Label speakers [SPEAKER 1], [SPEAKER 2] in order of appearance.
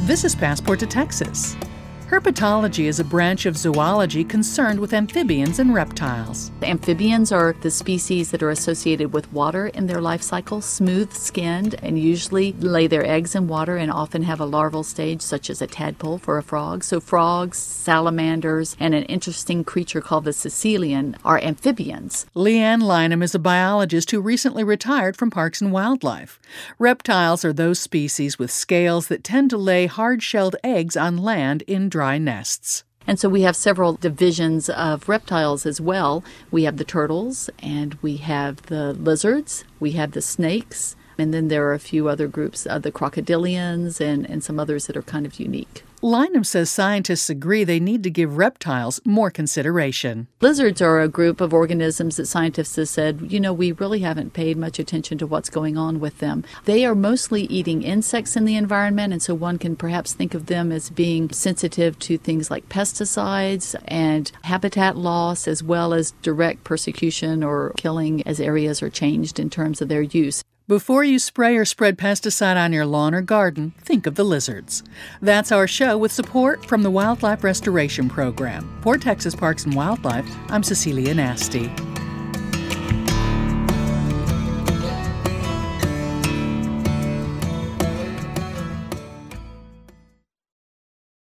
[SPEAKER 1] This is Passport to Texas. Herpetology is a branch of zoology concerned with amphibians and reptiles.
[SPEAKER 2] Amphibians are the species that are associated with water in their life cycle, smooth-skinned, and usually lay their eggs in water and often have a larval stage, such as a tadpole for a frog. So frogs, salamanders, and an interesting creature called the caecilian are amphibians.
[SPEAKER 1] Leanne Lynham is a biologist who recently retired from Parks and Wildlife. Reptiles are those species with scales that tend to lay hard-shelled eggs on land in dry nests.
[SPEAKER 2] And so we have several divisions of reptiles as well. We have the turtles, and we have the lizards, we have the snakes, and then there are a few other groups, the crocodilians and some others that are kind of unique.
[SPEAKER 1] Lynham says scientists agree they need to give reptiles more consideration.
[SPEAKER 2] Lizards are a group of organisms that scientists have said, we really haven't paid much attention to what's going on with them. They are mostly eating insects in the environment, and so one can perhaps think of them as being sensitive to things like pesticides and habitat loss, as well as direct persecution or killing as areas are changed in terms of their use.
[SPEAKER 1] Before you spray or spread pesticide on your lawn or garden, think of the lizards. That's our show with support from the Wildlife Restoration Program. For Texas Parks and Wildlife, I'm Cecilia Nasty.